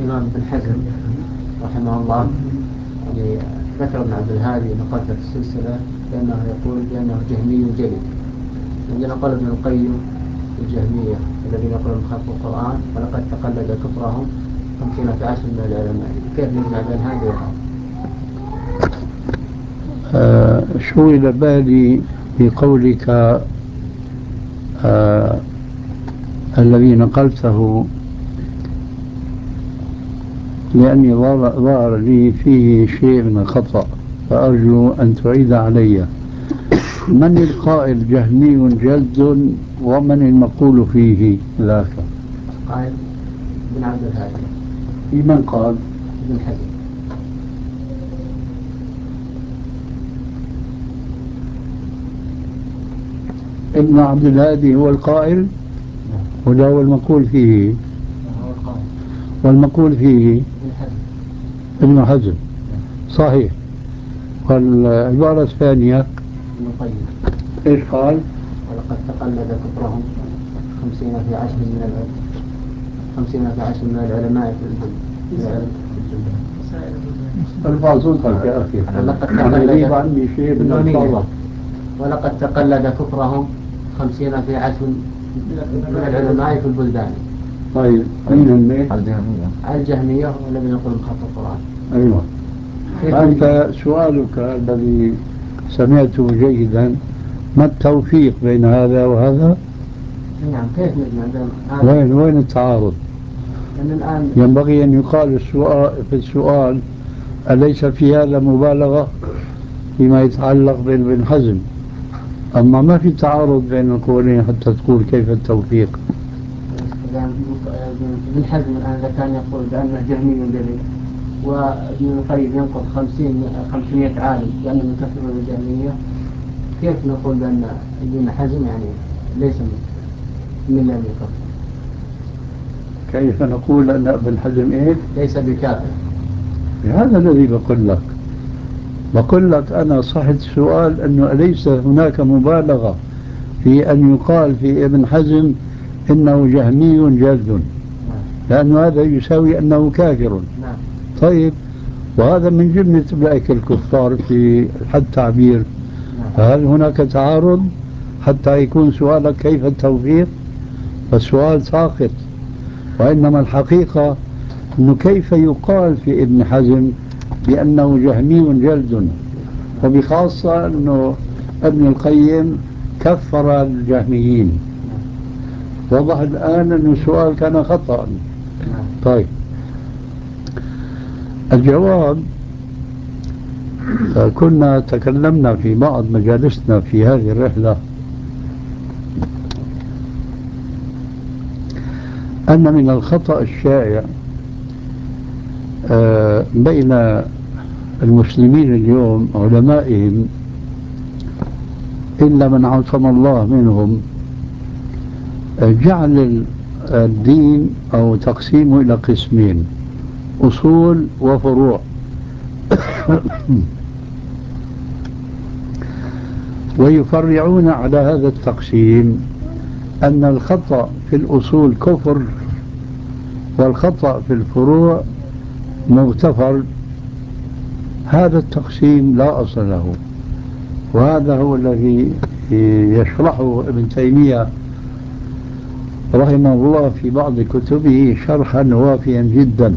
الإمام ابن حزم رحمه الله يعني ذكر ابن عبد الهادي نقل في السلسلة بأنه يقول بأنه جهمي جلد. عندنا قال ابن القيم الجهمية الذين يقولون بخلق القرآن ولقد تقلد كفرهم 15 من العلماء. كيف نجمع بين هذا وهذا؟ شو إلى بالي بقولك الذي نقلته، لأني ظهر لي فيه شيء من الخطأ، فأرجو أن تعيد علي. من القائل جهمي جلد ومن المقول فيه ذاك؟ قائل ابن عبد الهادي. في من قال؟ ابن حزم. ابن عبد الهادي هو القائل ولا هو المقول فيه؟ هو القائل. والمقول فيه ابن حزم. ابن حزم صحيح. والعبارة الثانية ابن القيم ايش قال؟ ولقد تقلد كفرهم 50 في 10 من العلم 50 في 10 من العلماء في العلم. ارفع صوتك يا أخي، ولقد أنا يغيب عني شيء من الصلاة. ولقد تقلد كفرهم 50 في 10 من العلماء في البلدان. طيب مين هم؟ الجهمية والذين يقولون بخلق القرآن. أيوة. فأنت سؤالك الذي سمعته جيدا، ما التوفيق بين هذا وهذا؟ نعم، كيف نجمع بين هذا؟ وين التعارض؟ الآن ينبغي أن يقال في السؤال أليس في هذا مبالغة فيما يتعلق بابن حزم؟ أما ما في تعارض بين القولين حتى تقول كيف التوفيق. ابن حزم الآن إذا كان يقول بأنه جهمي جليل وابن القيم ينقض 500 عالم بأنهم يكفرون الجهمية، كيف نقول بأن ابن حزم يعني ليس من لم يكفر؟ كيف نقول أن ابن حزم إيه؟ ليس بكافر. هذا الذي بقول لك أنا صحت السؤال أنه أليس هناك مبالغة في أن يقال في ابن حزم إنه جهمي جلد، لأن هذا يساوي أنه كافر. طيب، وهذا من جملة أولئك الكفار في حد تعبير. فهل هناك تعارض حتى يكون سؤالك كيف التوفيق؟ فالسؤال ساقط. وإنما الحقيقة أنه كيف يقال في ابن حزم بأنه جهمي جلد، وبخاصة أنه ابن القيم كفر الجهميين. وضح الآن أن السؤال كان خطأ. طيب، الجواب، كنا تكلمنا في بعض مجالسنا في هذه الرحلة أن من الخطأ الشائع بين المسلمين اليوم علمائهم إلا من عصم الله منهم جعل الدين أو تقسيمه إلى قسمين: أصول وفروع. ويفرعون على هذا التقسيم أن الخطأ في الأصول كفر والخطأ في الفروع مغتفر. هذا التقسيم لا أصل له، وهذا هو الذي يشرحه ابن تيمية رحمه الله في بعض كتبه شرحا وافيا جدا.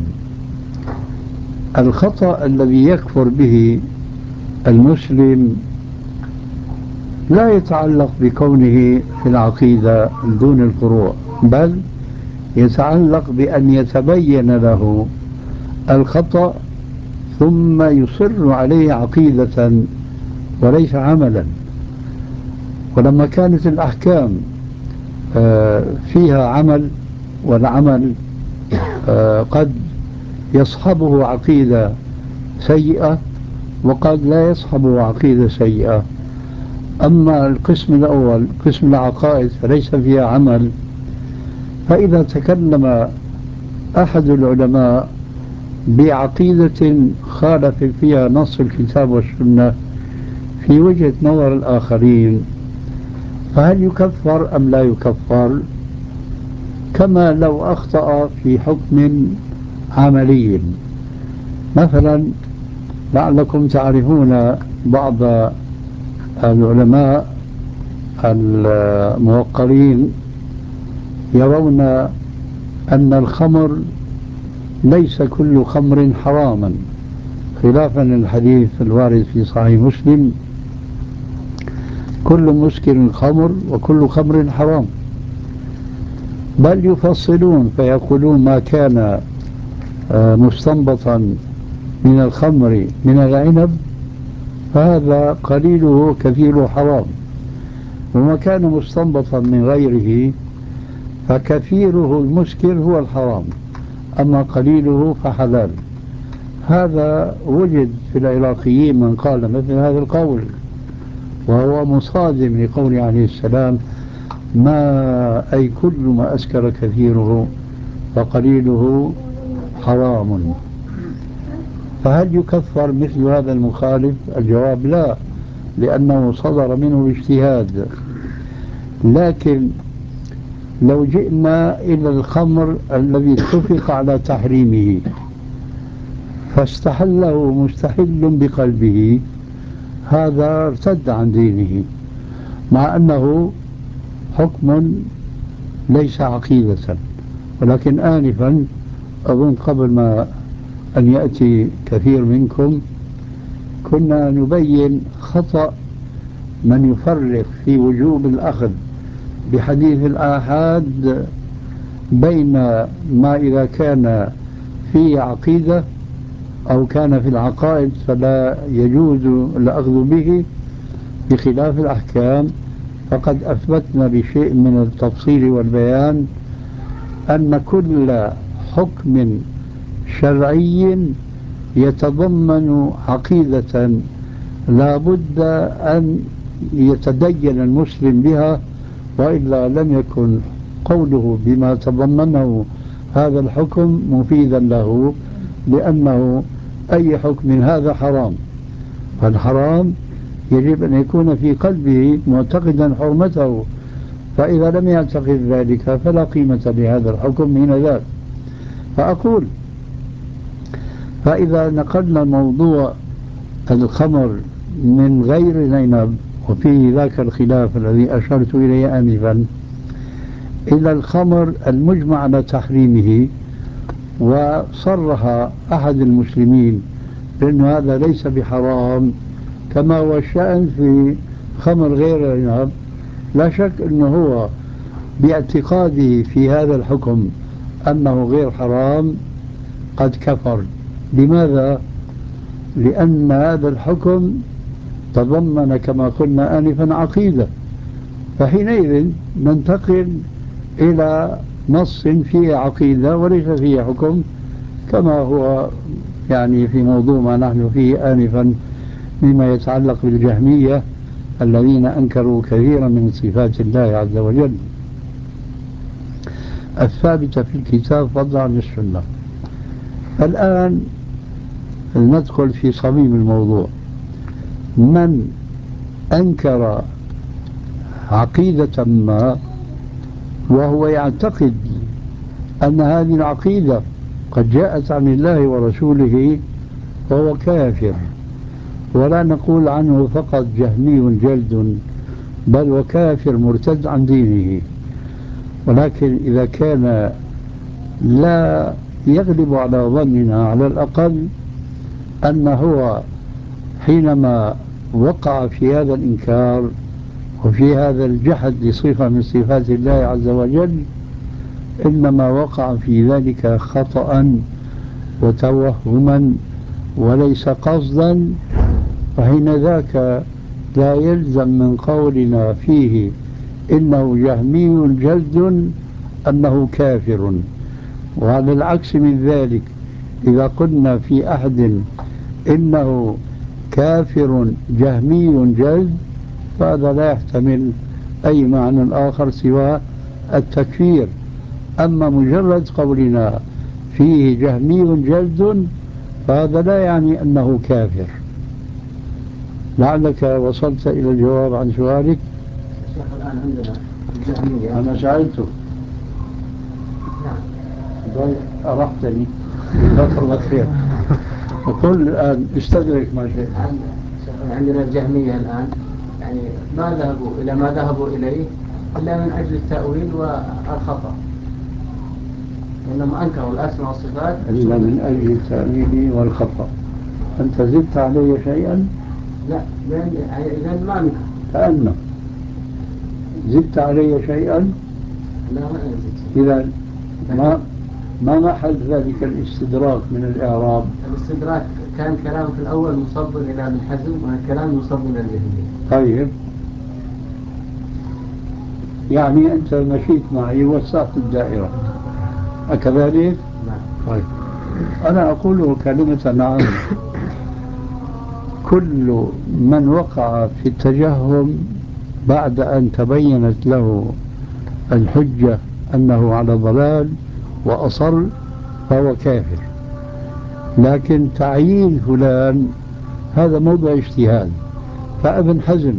الخطأ الذي يكفر به المسلم لا يتعلق بكونه في العقيدة دون الفروع، بل يتعلق بأن يتبين له الخطأ ثم يصر عليه عقيدة وليس عملا. ولما كانت الأحكام فيها عمل، والعمل قد يصحبه عقيدة سيئة وقد لا يصحبه عقيدة سيئة. أما القسم الأول قسم العقائد فليس فيها عمل، فإذا تكلم أحد العلماء بعقيدة خالف فيها نص الكتاب والسنة في وجهة نظر الآخرين، فهل يكفر أم لا يكفر؟ كما لو أخطأ في حكم عملي. مثلا لعلكم تعرفون بعض العلماء الموقرين يرون أن الخمر ليس كل خمر حراما، خلافا للحديث الوارد في صحيح مسلم: كل مسكر خمر وكل خمر حرام. بل يفصلون فيقولون: ما كان مستنبطا من الخمر من العنب فهذا قليله كثيره حرام، وما كان مستنبطا من غيره فكثيره المسكر هو الحرام، أما قليله فحلال. هذا وجد في العراقيين من قال مثل هذا القول، وهو مصادم لقول عليه السلام: ما أي كل ما أسكر كثيره فقليله حرام. فهل يكفر مثل هذا المخالف؟ الجواب: لا، لأنه صدر منه اجتهاد. لكن لو جئنا إلى الخمر الذي اتفق على تحريمه فاستحله مستحل بقلبه، هذا ارتد عن دينه، مع أنه حكم ليس عقيدة. ولكن آنفا أظن قبل ما أن يأتي كثير منكم كنا نبين خطأ من يفرق في وجوب الأخذ بحديث الآحاد بين ما إذا كان في عقيدة أو كان في العقائد فلا يجوز الأخذ به، بخلاف الأحكام. فقد أثبتنا بشيء من التفصيل والبيان أن كل حكم شرعي يتضمن عقيدة لا بد أن يتدين المسلم بها، وإلا لم يكن قوله بما تضمنه هذا الحكم مفيدا له، لأنه أي حكم هذا حرام، فالحرام يجب أن يكون في قلبه معتقدا حرمته، فإذا لم يعتقد ذلك فلا قيمة لهذا الحكم من ذاك. فأقول: فإذا نقلنا موضوع الخمر من غير العنب، وفيه ذاك الخلاف الذي أشرت إليه آنفا، إلى الخمر المجمع على تحريمه، وصرح أحد المسلمين بأن هذا ليس بحرام كما هو الشأن في خمر غير العنب، لا شك أنه هو باعتقاده في هذا الحكم أنه غير حرام قد كفر. لماذا؟ لأن هذا الحكم تضمن كما قلنا آنفا عقيدة، فحينئذ ننتقل إلى نص فيه عقيدة وليس فيه حكم، كما هو يعني في موضوع ما نحن فيه آنفا مما يتعلق بالجهمية الذين أنكروا كثيرا من صفات الله عز وجل الثابتة في الكتاب فضلا عن السنة. الآن ندخل في صميم الموضوع. من أنكر عقيدة ما وهو يعتقد أن هذه العقيدة قد جاءت عن الله ورسوله فهو كافر، ولا نقول عنه فقط جهمي جلد، بل وكافر مرتد عن دينه. ولكن إذا كان لا يغلب على ظننا على الأقل أن هو حينما وقع في هذا الإنكار وفي هذا الجحد لصفة من صفات الله عز وجل إنما وقع في ذلك خطأ وتوهما وليس قصدا، فحين ذاك لا يلزم من قولنا فيه إنه جهمي جلد أنه كافر. وعلى العكس من ذلك، إذا قلنا في أحد إنه كافر جهمي جلد فهذا لا يحتمل أي معنى آخر سوى التكفير. أما مجرد قولنا فيه جهمي جلد فهذا لا يعني أنه كافر. لعلك وصلت إلى الجواب عن سؤالك. الشيخ الآن عندنا الجهمية. أنا سألته. نعم. بل أرحتني. جزاك الله خير. وقل الآن استدرك ما شئت. عندنا الجهمية الآن يعني ما ذهبوا إليه إلا من أجل التأويل والخطأ، إنهم أنكروا الأسماء والصفات إلا من أجل التأويل والخطأ. أنت زدت علي شيئا؟ لا، إذن ما نكر. كأنه زدت علي شيئا؟ لا، ما زدت. إذا ما محل ذلك الاستدراك من الإعراب؟ الاستدراك كان كلامك الأول مصب إلى ابن حزم والكلام مصب إلى الجهمية. طيب، يعني أنت مشيت معي وسعت الدائرة، أكذلك؟ نعم. طيب، أنا أقول كلمة عامة. كل من وقع في التجهم بعد أن تبينت له الحجة أنه على ضلال وأصر فهو كافر، لكن تعيين فلان هذا موضوع اجتهاد. فابن حزم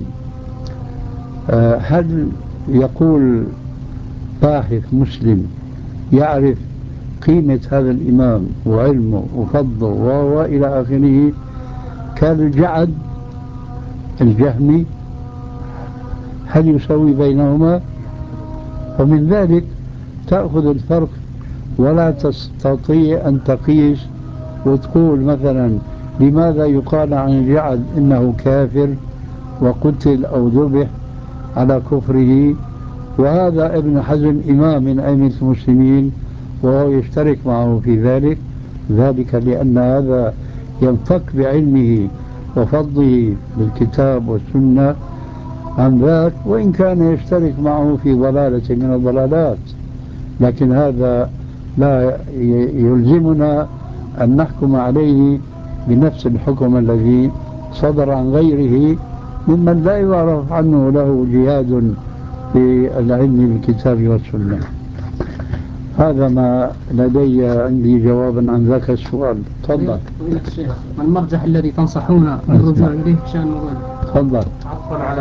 هل يقول باحث مسلم يعرف قيمة هذا الإمام وعلمه وفضله وإلى آخره كالجعد الجهمي؟ هل يسوي بينهما؟ ومن ذلك تأخذ الفرق، ولا تستطيع أن تقيس وتقول مثلا لماذا يقال عن الجعد إنه كافر وقتل أو ذبح على كفره، وهذا ابن حزم إمام من أئمة المسلمين وهو يشترك معه في ذلك لأن هذا ينفك بعلمه وفضله بالكتاب والسنة عن ذاك، وإن كان يشترك معه في ضلالة من الضلالات، لكن هذا لا يلزمنا أن نحكم عليه بنفس الحكم الذي صدر عن غيره ممن لا يعرف عنه له جهاد في العلم بالكتاب والسنة. هذا ما لدي عندي جوابا عن ذاك السؤال. تفضل. الشيخ، ما المرجح الذي تنصحون بالرجوع إليه شأن الموضوع؟ تفضل. عفوا على